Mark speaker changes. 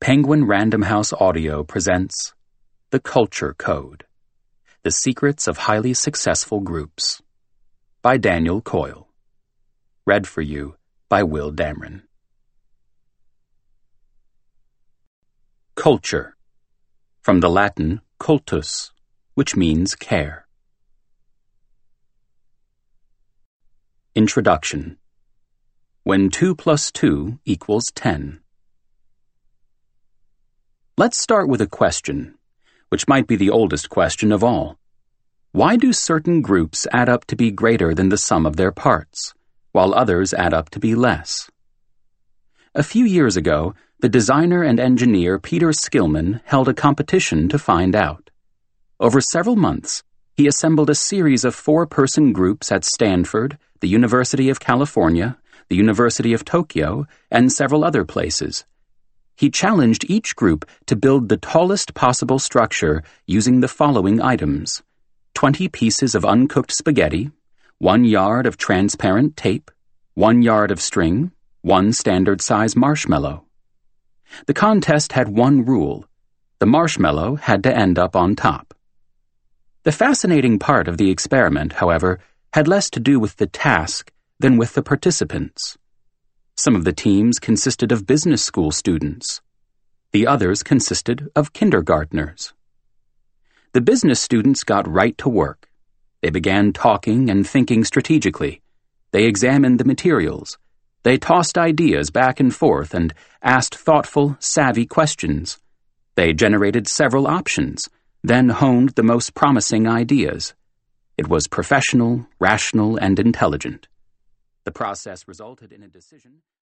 Speaker 1: Penguin Random House Audio presents The Culture Code: The Secrets of Highly Successful Groups by Daniel Coyle. Read for you by Will Damron. Culture, from the Latin cultus, which means care. Introduction. When 2 plus 2 equals 10. Let's start with a question, which might be the oldest question of all. Why do certain groups add up to be greater than the sum of their parts, while others add up to be less? A few years ago, the designer and engineer Peter Skillman held a competition to find out. Over several months, he assembled a series of 4-person groups at Stanford, the University of California, the University of Tokyo, and several other places. He challenged each group to build the tallest possible structure using the following items: 20 pieces of uncooked spaghetti, 1 yard of transparent tape, 1 yard of string, 1 standard-size marshmallow. The contest had one rule: the marshmallow had to end up on top. The fascinating part of the experiment, however, had less to do with the task than with the participants. Some of the teams consisted of business school students. The others consisted of kindergartners. The business students got right to work. They began talking and thinking strategically. They examined the materials. They tossed ideas back and forth and asked thoughtful, savvy questions. They generated several options, then honed the most promising ideas. It was professional, rational, and intelligent. The process resulted in a decision